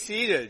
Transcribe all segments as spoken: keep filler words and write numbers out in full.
seated.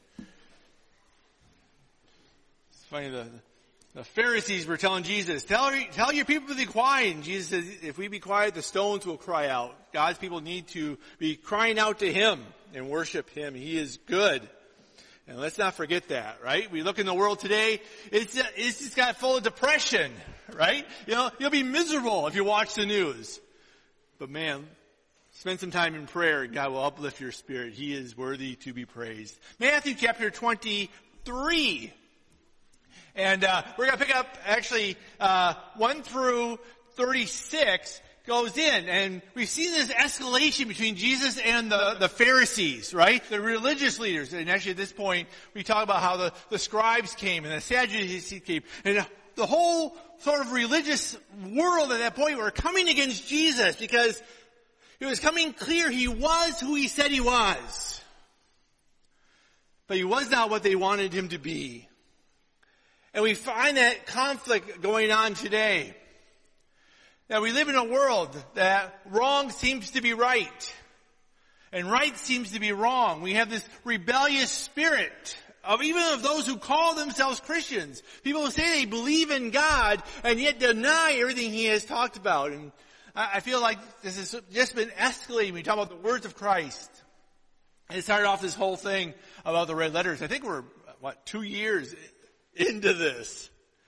It's funny, the, the Pharisees were telling Jesus, tell, tell your people to be quiet. And Jesus says, if we be quiet, the stones will cry out. God's people need to be crying out to Him and worship Him. He is good. And let's not forget that, right? We look in the world today, it's, it's just got full of depression, right? You know, you'll be miserable if you watch the news. But man, spend some time in prayer and God will uplift your spirit. He is worthy to be praised. Matthew chapter twenty-three. And uh we're going to pick up actually uh one through thirty-six goes in. And we've seen this escalation between Jesus and the, the Pharisees, right? The religious leaders. And actually at this point, we talk about how the, the scribes came and the Sadducees came. And the whole sort of religious world at that point were coming against Jesus because it was coming clear He was who He said He was. But He was not what they wanted Him to be. And we find that conflict going on today. Now we live in a world that wrong seems to be right. And right seems to be wrong. We have this rebellious spirit of even of those who call themselves Christians. People who say they believe in God and yet deny everything He has talked about. And I feel like this has just been escalating. We talk about the words of Christ. And it started off this whole thing about the red letters. I think we're, what, two years into this.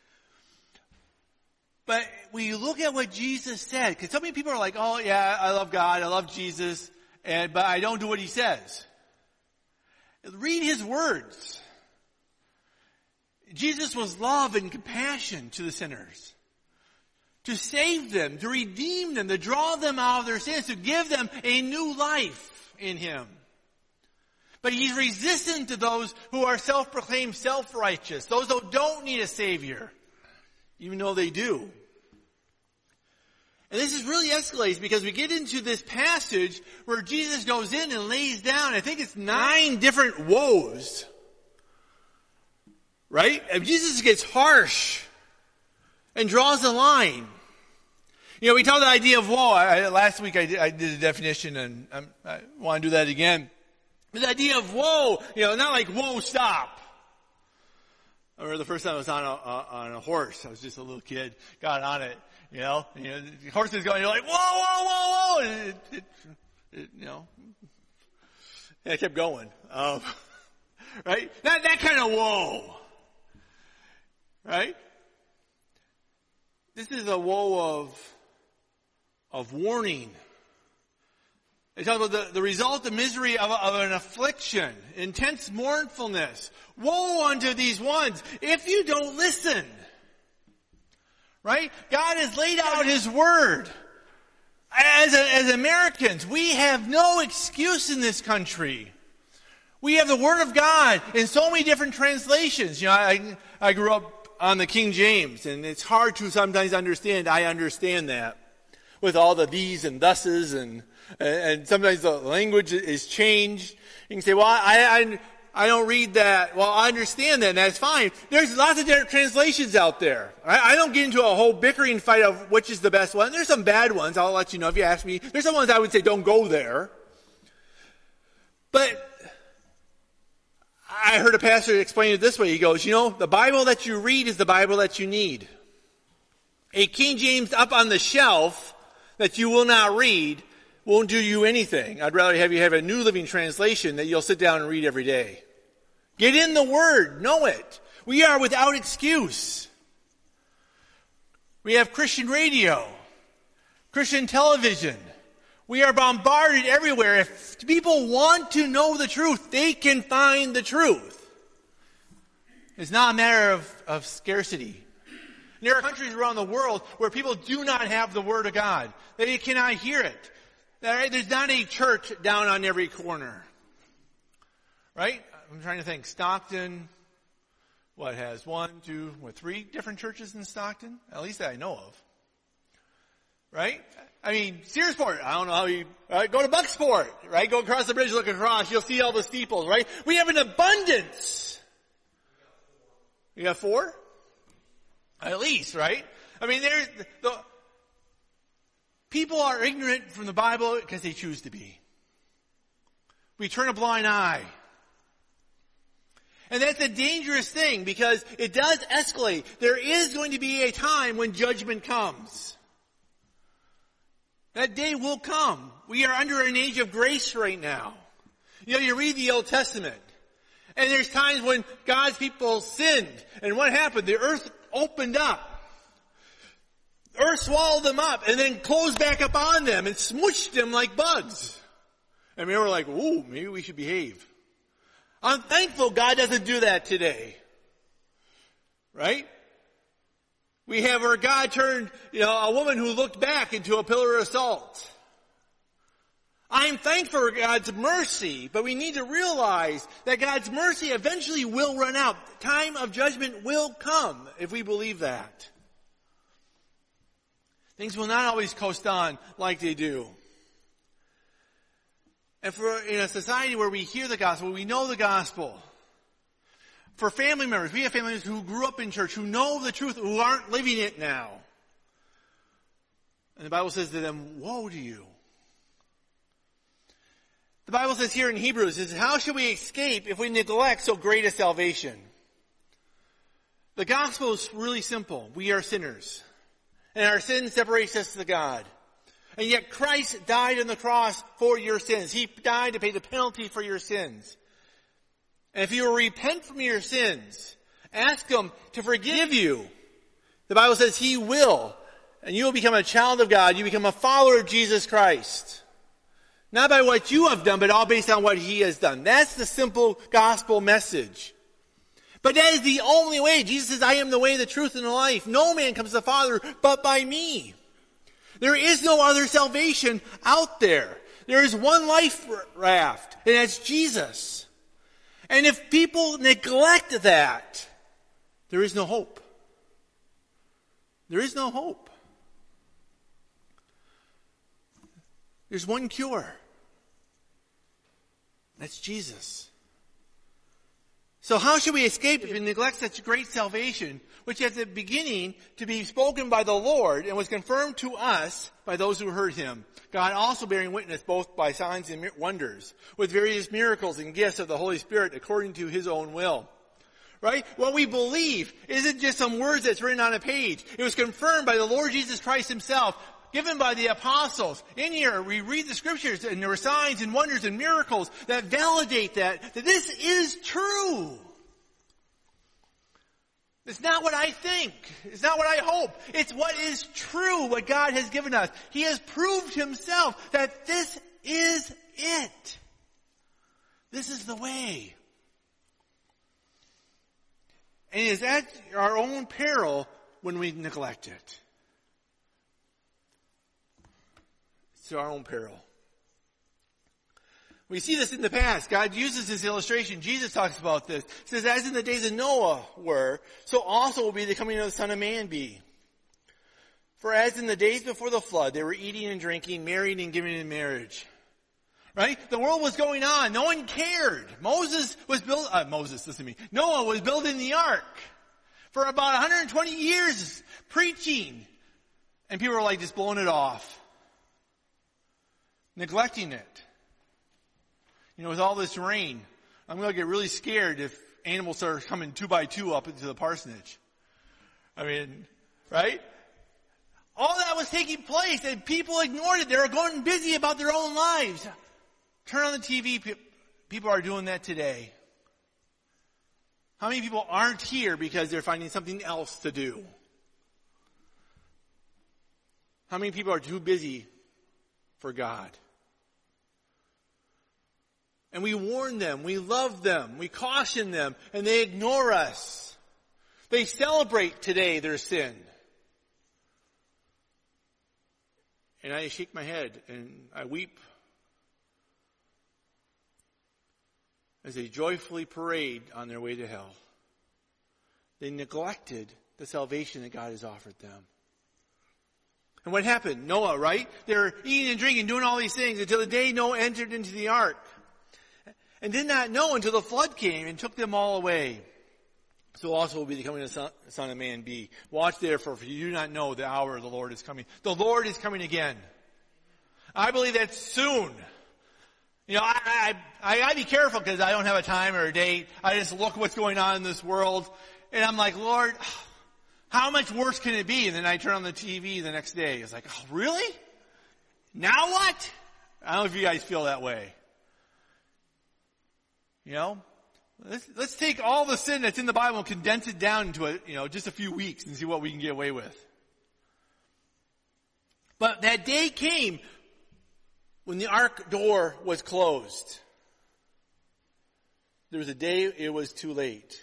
But when you look at what Jesus said, because so many people are like, oh yeah, I love God, I love Jesus, and but I don't do what He says. Read His words. Jesus was love and compassion to the sinners. To save them, to redeem them, to draw them out of their sins, to give them a new life in Him. But He's resistant to those who are self-proclaimed self-righteous, those who don't need a Savior, even though they do. And this is really escalates because we get into this passage where Jesus goes in and lays down, I think it's nine different woes. Right? And Jesus gets harsh and draws a line. You know, we talked the idea of woe. I, last week I did, I did a definition and I'm, I want to do that again. The idea of woe, you know, not like whoa, stop. I remember the first time I was on a, uh, on a horse. I was just a little kid, got on it, you know, and, you know, the horse is going, you're like, whoa, whoa, whoa, whoa, and it, it, it, you know, and I kept going, um, right? That, that kind of whoa, right? This is a woe of, of warning. They talk about the, the result, the misery of, of an affliction, intense mournfulness. Woe unto these ones if you don't listen. Right? God has laid out His Word. As, a, as Americans, we have no excuse in this country. We have the Word of God in so many different translations. You know, I, I grew up on the King James, and it's hard to sometimes understand. I understand that. With all the these and thuses and and sometimes the language is changed. You can say, well, I, I, I don't read that. Well, I understand that, and that's fine. There's lots of different translations out there. I, I don't get into a whole bickering fight of which is the best one. There's some bad ones. I'll let you know if you ask me. There's some ones I would say don't go there. But I heard a pastor explain it this way. He goes, you know, the Bible that you read is the Bible that you need. A King James up on the shelf that you will not read won't do you anything. I'd rather have you have a New Living Translation that you'll sit down and read every day. Get in the Word. Know it. We are without excuse. We have Christian radio, Christian television. We are bombarded everywhere. If people want to know the truth, they can find the truth. It's not a matter of, of scarcity. There are countries around the world where people do not have the Word of God. They cannot hear it. There's not a church down on every corner. Right? I'm trying to think. Stockton, what, has one, two, what, three different churches in Stockton? At least that I know of. Right? I mean, Searsport, I don't know how you, right? Go to Bucksport, right? Go across the bridge, look across, you'll see all the steeples, right? We have an abundance. You got four? At least, right? I mean, there's, the, people are ignorant from the Bible because they choose to be. We turn a blind eye. And that's a dangerous thing because it does escalate. There is going to be a time when judgment comes. That day will come. We are under an age of grace right now. You know, you read the Old Testament, and there's times when God's people sinned. And what happened? The earth opened up. The earth swallowed them up and then closed back up on them and smooshed them like bugs. And we were like, ooh, maybe we should behave. I'm thankful God doesn't do that today. Right? We have where God turned, you know, a woman who looked back into a pillar of salt. I'm thankful for God's mercy, but we need to realize that God's mercy eventually will run out. Time of judgment will come if we believe that. Things will not always coast on like they do. And for in a society where we hear the gospel, we know the gospel. For family members, we have family members who grew up in church, who know the truth, who aren't living it now. And the Bible says to them, woe to you. The Bible says here in Hebrews, it says, how shall we escape if we neglect so great a salvation? The gospel is really simple. We are sinners. And our sin separates us to God. And yet Christ died on the cross for your sins. He died to pay the penalty for your sins. And if you will repent from your sins, ask Him to forgive you. The Bible says He will. And you will become a child of God. You become a follower of Jesus Christ. Not by what you have done, but all based on what He has done. That's the simple gospel message. But that is the only way. Jesus says, I am the way, the truth, and the life. No man comes to the Father but by me. There is no other salvation out there. There is one life raft, and that's Jesus. And if people neglect that, there is no hope. There is no hope. There's one cure. That's Jesus. So how should we escape if we neglect such great salvation, which at the beginning to be spoken by the Lord and was confirmed to us by those who heard Him? God also bearing witness both by signs and wonders, with various miracles and gifts of the Holy Spirit according to His own will. Right? What we believe isn't just some words that's written on a page. It was confirmed by the Lord Jesus Christ Himself, given by the apostles. In here, we read the scriptures, and there are signs and wonders and miracles that validate that, that this is true. It's not what I think. It's not what I hope. It's what is true, what God has given us. He has proved Himself that this is it. This is the way. And it is at our own peril when we neglect it. It's to our own peril. We see this in the past. God uses this illustration. Jesus talks about this. He says, as in the days of Noah were, so also will be the coming of the Son of Man be. For as in the days before the flood, they were eating and drinking, marrying and giving in marriage. Right? The world was going on. No one cared. Moses was built, uh, Moses, listen to me. Noah was building the ark for about one hundred twenty years, preaching. And people were like just blowing it off. Neglecting it. You know, with all this rain, I'm going to get really scared if animals start coming two by two up into the parsonage. I mean, right? All that was taking place and people ignored it. They were going busy about their own lives. Turn on the T V. People are doing that today. How many people aren't here because they're finding something else to do? How many people are too busy for God? And we warn them, we love them, we caution them, and they ignore us. They celebrate today their sin. And I shake my head and I weep as they joyfully parade on their way to hell. They neglected the salvation that God has offered them. And what happened? Noah, right? They're eating and drinking, doing all these things until the day Noah entered into the ark. And did not know until the flood came and took them all away. So also will be the coming of the Son of Man be. Watch therefore, for you do not know the hour of the Lord is coming. The Lord is coming again. I believe that's soon. You know, I, I, I gotta be careful because I don't have a time or a date. I just look what's going on in this world and I'm like, Lord, how much worse can it be? And then I turn on the T V the next day. It's like, oh, really? Now what? I don't know if you guys feel that way. You know? Let's, let's take all the sin that's in the Bible and condense it down into a, you know, just a few weeks and see what we can get away with. But that day came when the ark door was closed. There was a day it was too late.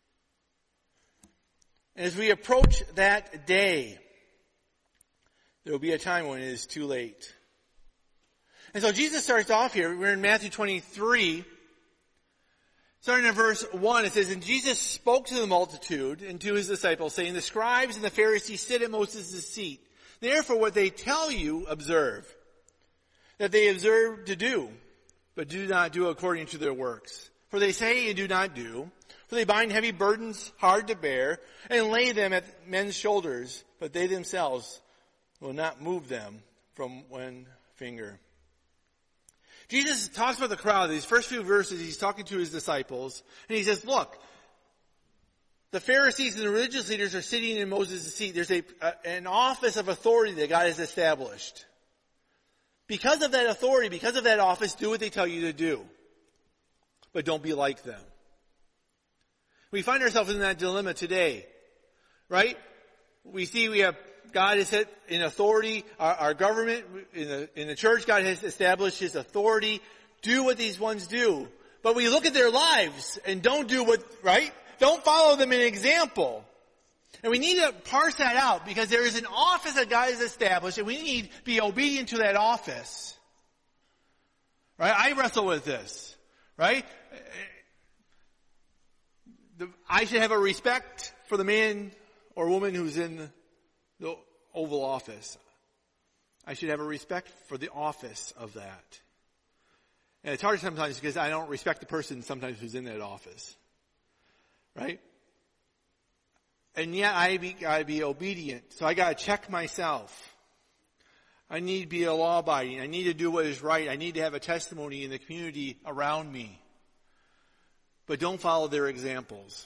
And as we approach that day, there will be a time when it is too late. And so Jesus starts off here. We're in Matthew twenty-three. Starting in verse one, it says, And Jesus spoke to the multitude and to his disciples, saying, The scribes and the Pharisees sit at Moses' seat. Therefore, what they tell you, observe. That they observe to do, but do not do according to their works. For they say and do not do. For they bind heavy burdens hard to bear, and lay them at men's shoulders, but they themselves will not move them from one finger. Jesus talks about the crowd. These first few verses, he's talking to his disciples, and he says, look, the Pharisees and the religious leaders are sitting in Moses' seat. There's a, a an office of authority that God has established. Because of that authority, because of that office, do what they tell you to do. But don't be like them. We find ourselves in that dilemma today, right? We see we have God has set in authority, our, our government, in the, in the church, God has established his authority. Do what these ones do. But we look at their lives and don't do what, right? Don't follow them in example. And we need to parse that out because there is an office that God has established and we need to be obedient to that office. Right? I wrestle with this. Right? The, I should have a respect for the man or woman who's in the Oval Office. I should have a respect for the office of that. And it's hard sometimes because I don't respect the person sometimes who's in that office. Right? And yet I be, I be obedient. So I gotta check myself. I need to be a law abiding. I need to do what is right. I need to have a testimony in the community around me. But don't follow their examples.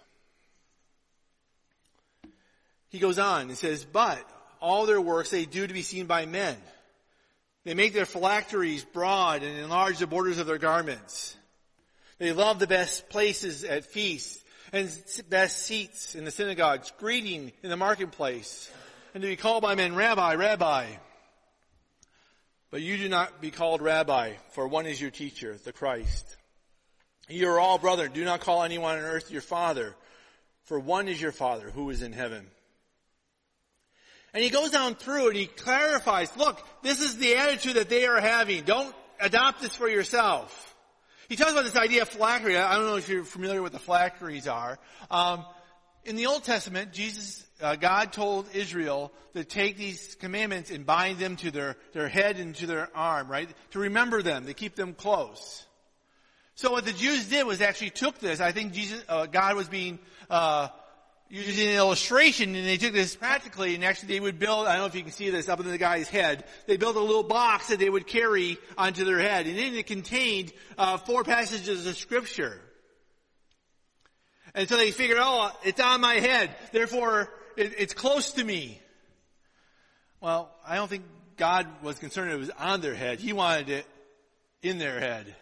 He goes on and says, but all their works they do to be seen by men. They make their phylacteries broad and enlarge the borders of their garments. They love the best places at feasts and best seats in the synagogues, greeting in the marketplace, and to be called by men, Rabbi, Rabbi. But you do not be called Rabbi, for one is your teacher, the Christ. You are all brethren. Do not call anyone on earth your father, for one is your Father who is in heaven. And he goes down through and he clarifies, look, this is the attitude that they are having. Don't adopt this for yourself. He talks about this idea of phylactery. I don't know if you're familiar with what the phylacteries are. Um, in the Old Testament, Jesus, uh, God told Israel to take these commandments and bind them to their, their head and to their arm, right? To remember them, to keep them close. So what the Jews did was actually took this. I think Jesus, uh, God was being, uh, using an illustration, and they took this practically, and actually they would build, I don't know if you can see this up in the guy's head, they built a little box that they would carry onto their head, and in it contained uh, four passages of Scripture. And so they figured, oh, it's on my head, therefore it, it's close to me. Well, I don't think God was concerned it was on their head. He wanted it in their head.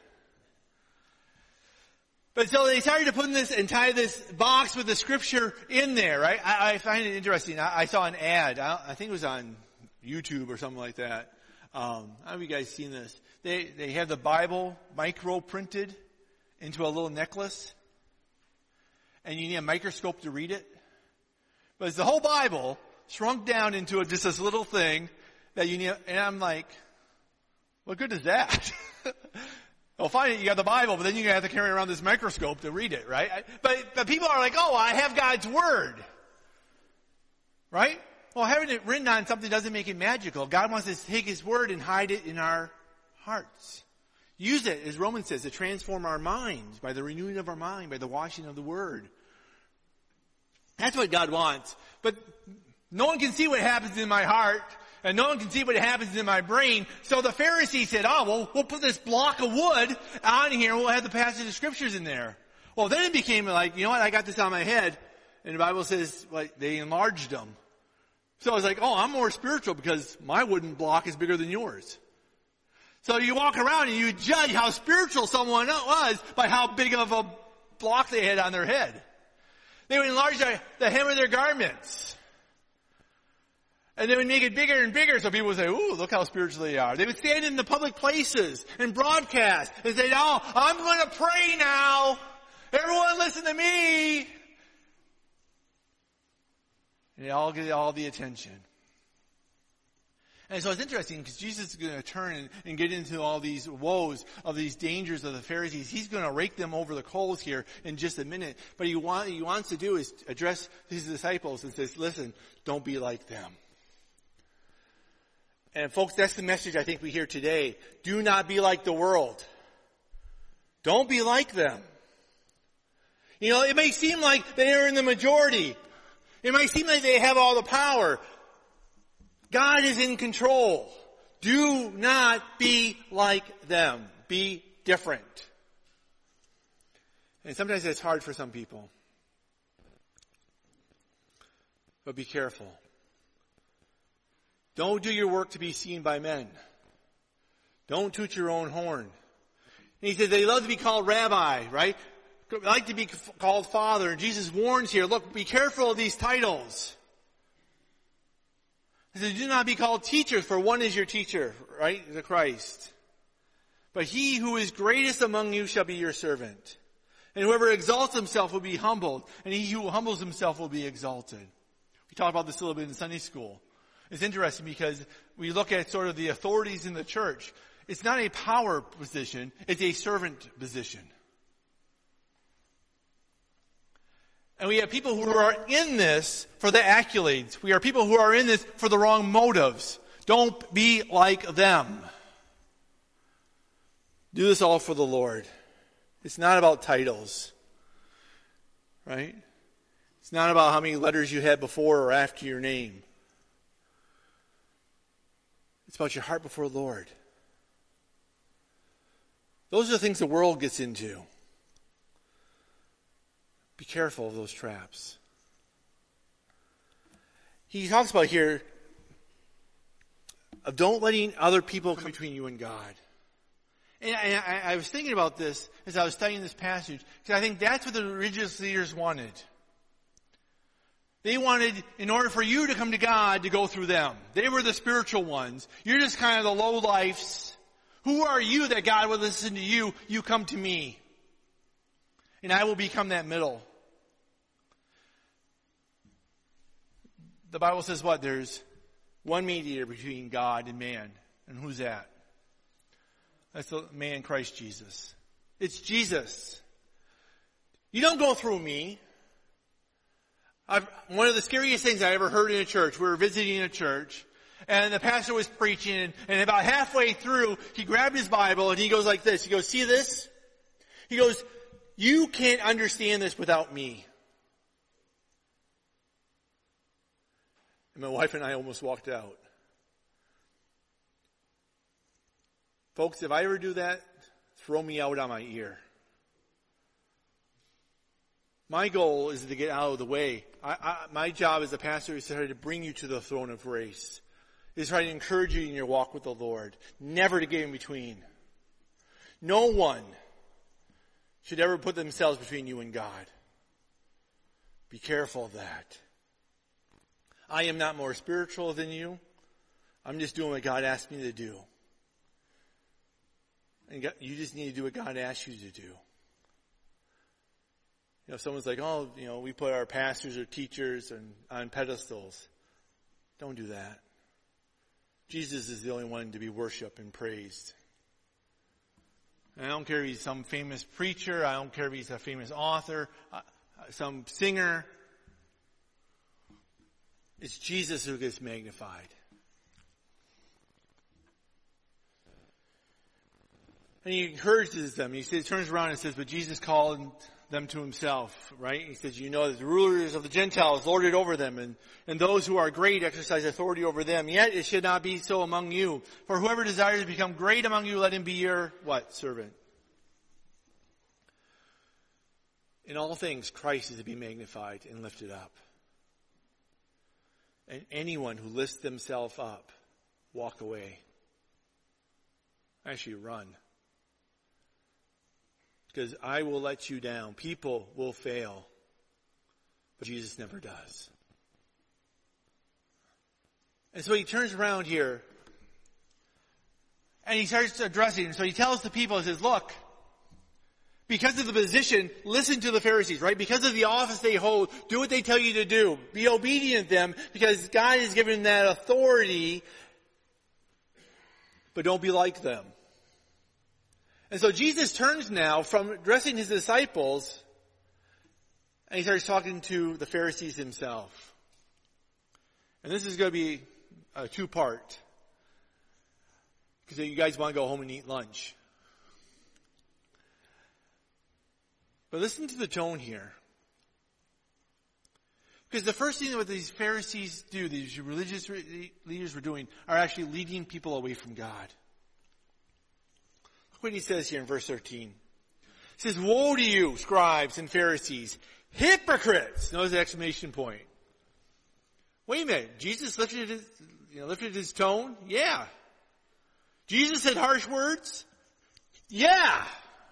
But so they started to put in this and tie this box with the Scripture in there, right? I, I find it interesting. I, I saw an ad. I, I think it was on YouTube or something like that. Um, how have you guys seen this? They they have the Bible micro printed into a little necklace, and you need a microscope to read it. But it's the whole Bible shrunk down into a, just this little thing that you need. And I'm like, what good is that? Well, fine, you got the Bible, but then you're going to have to carry around this microscope to read it, right? But, but people are like, oh, I have God's Word. Right? Well, having it written on something doesn't make it magical. God wants us to take His Word and hide it in our hearts. Use it, as Romans says, to transform our minds by the renewing of our mind, by the washing of the Word. That's what God wants. But no one can see what happens in my heart and no one can see what happens in my brain. So the Pharisees said, oh, well, we'll put this block of wood on here, and we'll have the passage of scriptures in there. Well, then it became like, you know what, I got this on my head, and the Bible says, like, they enlarged them. So I was like, oh, I'm more spiritual because my wooden block is bigger than yours. So you walk around and you judge how spiritual someone was by how big of a block they had on their head. They would enlarge the, the hem of their garments. And they would make it bigger and bigger so people would say, ooh, look how spiritual they are. They would stand in the public places and broadcast and say, oh, I'm going to pray now. Everyone listen to me. And they all get all the attention. And so it's interesting because Jesus is going to turn and, and get into all these woes of these dangers of the Pharisees. He's going to rake them over the coals here in just a minute. But he, want, he wants to do is address his disciples and says, listen, don't be like them. And folks, that's the message I think we hear today. Do not be like the world. Don't be like them. You know, it may seem like they are in the majority. It might seem like they have all the power. God is in control. Do not be like them. Be different. And sometimes that's hard for some people. But be careful. Don't do your work to be seen by men. Don't toot your own horn. And he says they love to be called rabbi, right? They like to be called father. And Jesus warns here, look, be careful of these titles. He says, do not be called teachers, for one is your teacher, right? The Christ. But he who is greatest among you shall be your servant. And whoever exalts himself will be humbled, and he who humbles himself will be exalted. We talked about this a little bit in Sunday school. It's interesting because we look at sort of the authorities in the church. It's not a power position, it's a servant position. And we have people who are in this for the accolades. We are people who are in this for the wrong motives. Don't be like them. Do this all for the Lord. It's not about titles. Right? It's not about how many letters you had before or after your name. It's about your heart before the Lord. Those are the things the world gets into. Be careful of those traps. He talks about here of don't letting other people come between you and God. And I, I was thinking about this as I was studying this passage, because I think that's what the religious leaders wanted. They wanted, in order for you to come to God, to go through them. They were the spiritual ones. You're just kind of the low lifes. Who are you that God will listen to you? You come to me. And I will become that middle. The Bible says what? There's one mediator between God and man. And who's that? That's the man, Christ Jesus. It's Jesus. You don't go through me. I've, one of the scariest things I ever heard in a church, we were visiting a church, and the pastor was preaching, and, and about halfway through, he grabbed his Bible, and he goes like this. He goes, see this? He goes, you can't understand this without me. And my wife and I almost walked out. Folks, if I ever do that, throw me out on my ear. My goal is to get out of the way. I, I, my job as a pastor is to try to bring you to the throne of grace. Is to try to encourage you in your walk with the Lord. Never to get in between. No one should ever put themselves between you and God. Be careful of that. I am not more spiritual than you. I'm just doing what God asked me to do. And God, you just need to do what God asks you to do. You know, if someone's like, oh, you know, we put our pastors or teachers on, on pedestals. Don't do that. Jesus is the only one to be worshiped and praised. And I don't care if he's some famous preacher. I don't care if he's a famous author, uh, some singer. It's Jesus who gets magnified. And he encourages them. He says, turns around and says, but Jesus called them to himself, right? He says, you know that the rulers of the Gentiles lord it over them, and, and those who are great exercise authority over them. Yet it should not be so among you. For whoever desires to become great among you, let him be your, what? Servant. In all things, Christ is to be magnified and lifted up. And anyone who lifts themselves up, walk away. Actually, run. Because I will let you down. People will fail. But Jesus never does. And so he turns around here. And he starts addressing. And so he tells the people, he says, look, because of the position, listen to the Pharisees, right? Because of the office they hold, do what they tell you to do. Be obedient to them because God has given that authority. But don't be like them. And so Jesus turns now from addressing his disciples, and he starts talking to the Pharisees himself. And this is going to be a two-part, because you guys want to go home and eat lunch. But listen to the tone here. Because the first thing that these Pharisees do, these religious leaders were doing, are actually leading people away from God. What he says here in verse thirteen. He says, woe to you, scribes and Pharisees, hypocrites. Notice the exclamation point. Wait a minute. Jesus lifted his, you know, lifted his tone? Yeah. Jesus said harsh words? Yeah.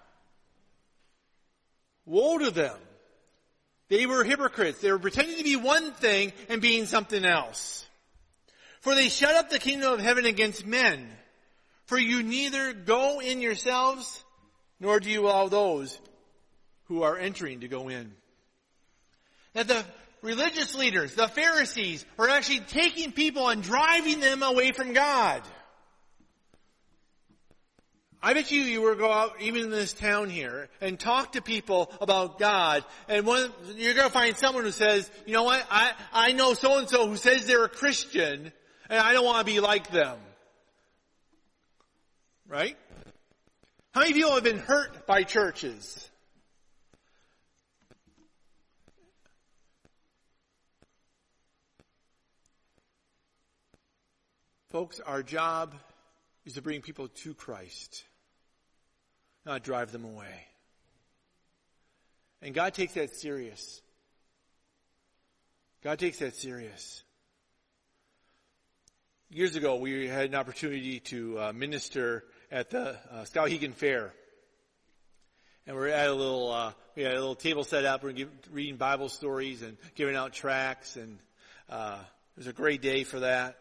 Woe to them. They were hypocrites. They were pretending to be one thing and being something else. For they shut up the kingdom of heaven against men. For you neither go in yourselves, nor do you allow those who are entering to go in. That the religious leaders, the Pharisees, are actually taking people and driving them away from God. I bet you you were go out, even in this town here, and talk to people about God, and one, you're going to find someone who says, you know what, I, I know so-and-so who says they're a Christian, and I don't want to be like them. Right? How many people have been hurt by churches? Folks, our job is to bring people to Christ, not drive them away. And God takes that serious. God takes that serious. Years ago, we had an opportunity to uh, minister at the uh, Skowhegan Fair. And we're at a little, uh, we had a little table set up. We're give, reading Bible stories and giving out tracts. And uh, it was a great day for that.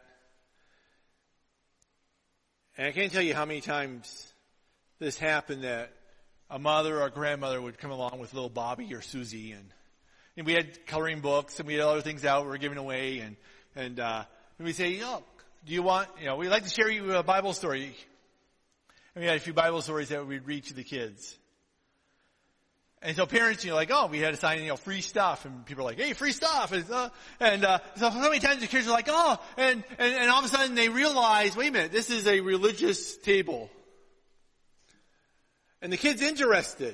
And I can't tell you how many times this happened that a mother or a grandmother would come along with little Bobby or Susie. And, and we had coloring books and we had other things out we were giving away. And, and, uh, and we say, look, do you want, you know, we'd like to share you a Bible story. And we had a few Bible stories that we'd read to the kids. And so parents, you know, like, oh, we had to sign, you know, free stuff. And people are like, hey, free stuff. And, uh, and uh, so, so many times the kids are like, oh, and, and, and all of a sudden they realize, wait a minute, this is a religious table. And the kid's interested.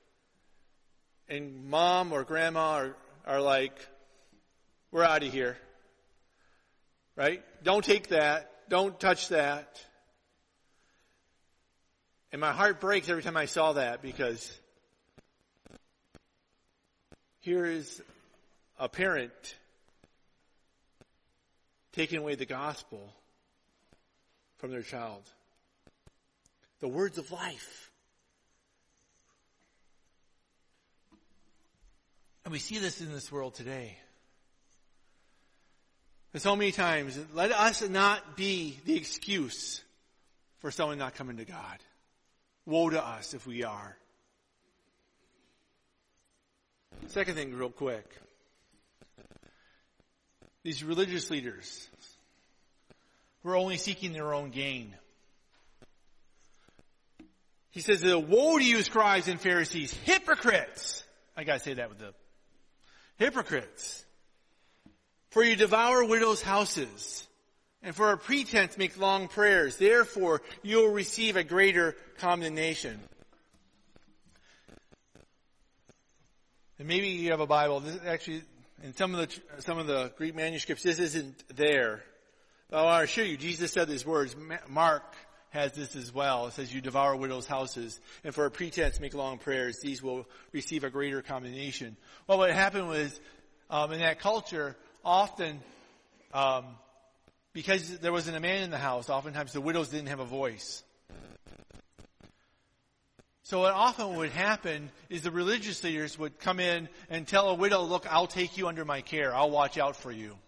And mom or grandma are, are like, we're out of here. Right? Don't take that. Don't touch that. And my heart breaks every time I saw that, because here is a parent taking away the gospel from their child. The words of life. And we see this in this world today. And so many times, let us not be the excuse for someone not coming to God. Woe to us if we are. Second thing, real quick. These religious leaders were only seeking their own gain. He says, woe to you, scribes and Pharisees, hypocrites. I gotta say that with the hypocrites. For you devour widows' houses, and for a pretense make long prayers. Therefore, you will receive a greater condemnation. And maybe you have a Bible. This is actually, in some of the some of the Greek manuscripts, this isn't there. But I want to assure you, Jesus said these words. Mark has this as well. It says, "You devour widows' houses, and for a pretense make long prayers. These will receive a greater condemnation." Well, what happened was, um, in that culture, often, um, because there wasn't a man in the house, oftentimes the widows didn't have a voice. So what often would happen is the religious leaders would come in and tell a widow, "Look, I'll take you under my care. I'll watch out for you."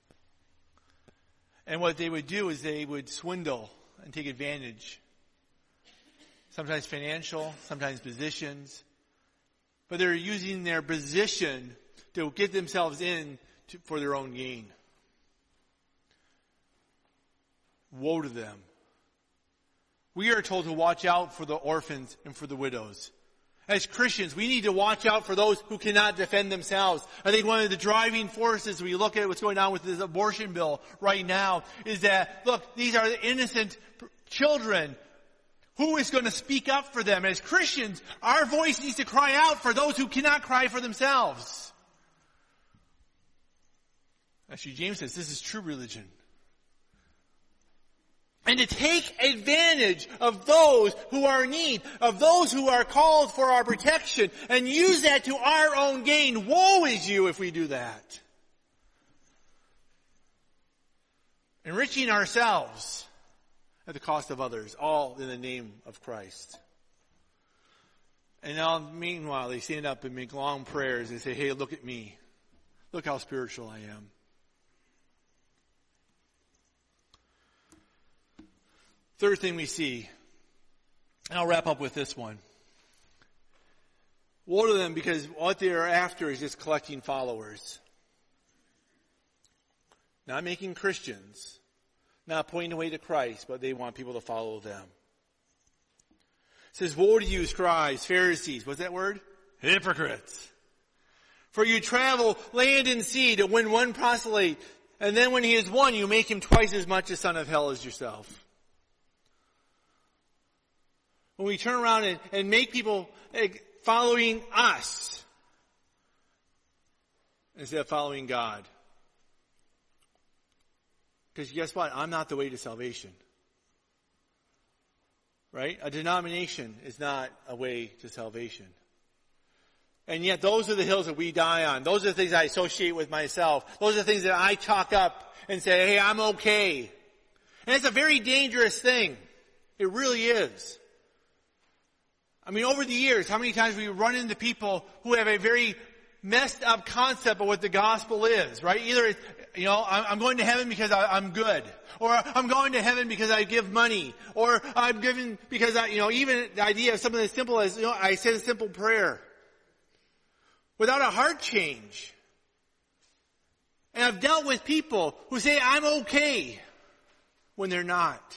And what they would do is they would swindle and take advantage. Sometimes financial, sometimes positions. But they're using their position to get themselves in to, for their own gain. Woe to them. We are told to watch out for the orphans and for the widows. As Christians, we need to watch out for those who cannot defend themselves. I think one of the driving forces when you look at what's going on with this abortion bill right now is that, look, these are the innocent children. Who is going to speak up for them? As Christians, our voice needs to cry out for those who cannot cry for themselves. Actually, James says this is true religion. And to take advantage of those who are in need, of those who are called for our protection, and use that to our own gain. Woe is you if we do that. Enriching ourselves at the cost of others, all in the name of Christ. And now, meanwhile, they stand up and make long prayers and say, "Hey, look at me. Look how spiritual I am." Third thing we see, and I'll wrap up with this one. Woe to them because what they are after is just collecting followers. Not making Christians, not pointing the way to Christ, but they want people to follow them. It says, "Woe to you, scribes, Pharisees." What's that word? Hypocrites. "For you travel land and sea to win one proselyte, and then when he is won, you make him twice as much a son of hell as yourself." When we turn around and, and make people following us instead of following God. Because guess what? I'm not the way to salvation. Right? A denomination is not a way to salvation. And yet those are the hills that we die on. Those are the things I associate with myself. Those are the things that I talk up and say, "Hey, I'm okay." And it's a very dangerous thing. It really is. I mean, over the years, how many times we run into people who have a very messed up concept of what the gospel is, right? Either it's, you know, I'm going to heaven because I, I'm good. Or I'm going to heaven because I give money. Or I'm given because I, you know, even the idea of something as simple as, you know, I said a simple prayer. Without a heart change. And I've dealt with people who say, "I'm okay," when they're not.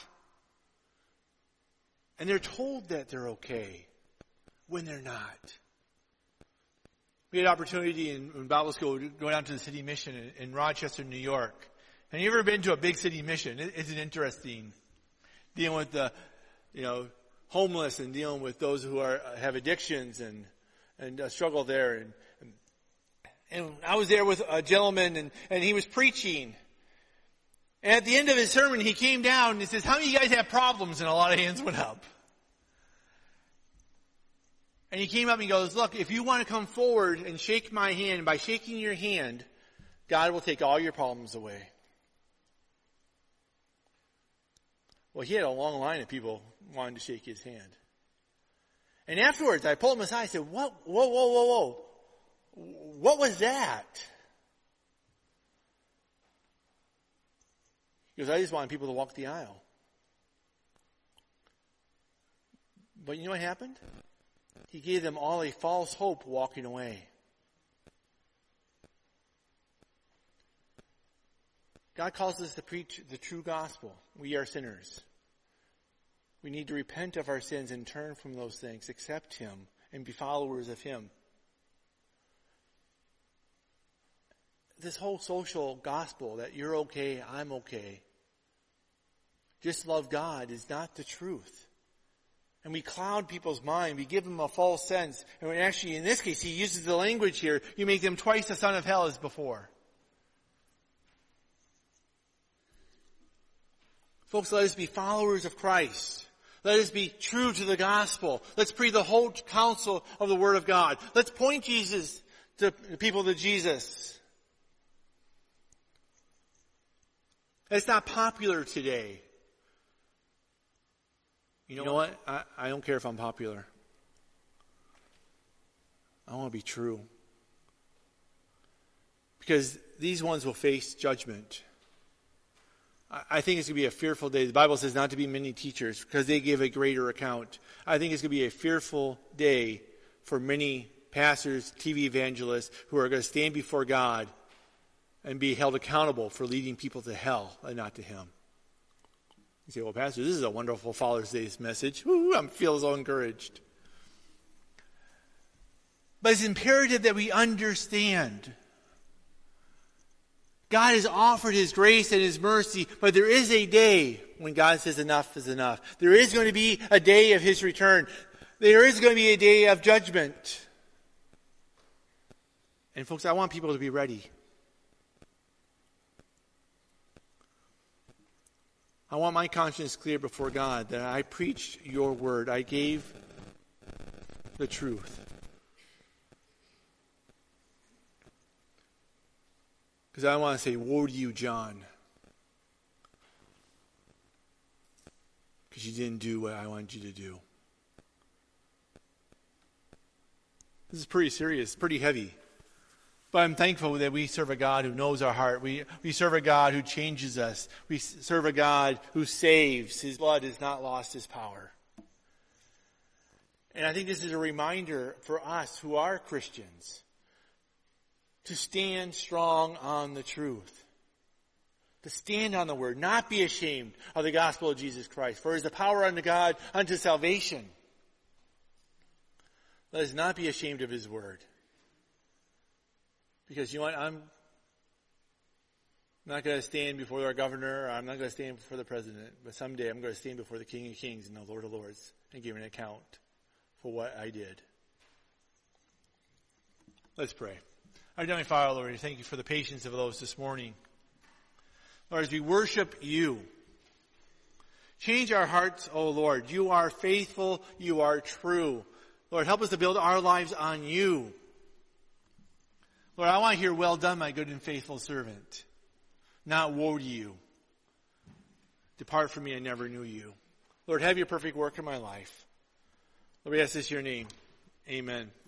And they're told that they're okay when they're not. We had opportunity in, in Bible school to go down to the city mission in, in Rochester, New York. Have you ever been to a big city mission? It, it's interesting. Dealing with the, you know, homeless and dealing with those who are have addictions and and uh, struggle there. And, and and I was there with a gentleman, and, and he was preaching. And at the end of his sermon, he came down and he says, "How many of you guys have problems?" And a lot of hands went up. And he came up and he goes, "Look, if you want to come forward and shake my hand, by shaking your hand, God will take all your problems away." Well, he had a long line of people wanting to shake his hand. And afterwards, I pulled him aside and said, "What? Whoa, whoa, whoa, whoa. What was that?" He goes, "I just wanted people to walk the aisle." But you know what happened? He gave them all a false hope walking away. God calls us to preach the true gospel. We are sinners. We need to repent of our sins and turn from those things, accept Him, and be followers of Him. This whole social gospel that you're okay, I'm okay, just love God, is not the truth. And we cloud people's mind. We give them a false sense. And when actually, in this case, he uses the language here, you make them twice the son of hell as before. Folks, let us be followers of Christ. Let us be true to the gospel. Let's preach the whole counsel of the Word of God. Let's point Jesus to people to Jesus. It's not popular today. You know, you know what? I, I don't care if I'm popular. I want to be true. Because these ones will face judgment. I, I think it's going to be a fearful day. The Bible says not to be many teachers because they give a greater account. I think it's going to be a fearful day for many pastors, T V evangelists who are going to stand before God and be held accountable for leading people to hell and not to Him. You say, well, Pastor, this is a wonderful Father's Day message. Ooh, I feel so encouraged. But it's imperative that we understand. God has offered His grace and His mercy, but there is a day when God says enough is enough. There is going to be a day of His return. There is going to be a day of judgment. And folks, I want people to be ready. I want my conscience clear before God that I preached your word. I gave the truth. Because I want to say, woe to you, John. Because you didn't do what I wanted you to do. This is pretty serious, pretty heavy. But I'm thankful that we serve a God who knows our heart. We, we serve a God who changes us. We serve a God who saves. His blood has not lost His power. And I think this is a reminder for us who are Christians to stand strong on the truth. To stand on the word, not be ashamed of the gospel of Jesus Christ. For it is the power unto God unto salvation. Let us not be ashamed of His word. Because you know what, I'm not going to stand before our governor, or I'm not going to stand before the president, but someday I'm going to stand before the King of Kings and the Lord of Lords and give an account for what I did. Let's pray. Our Heavenly Father, Lord, we thank you for the patience of those this morning. Lord, as we worship you, change our hearts, O Lord. You are faithful, you are true. Lord, help us to build our lives on you. Lord, I want to hear, well done, my good and faithful servant. Not woe to you. Depart from me, I never knew you. Lord, have your perfect work in my life. Lord, we ask this in your name. Amen.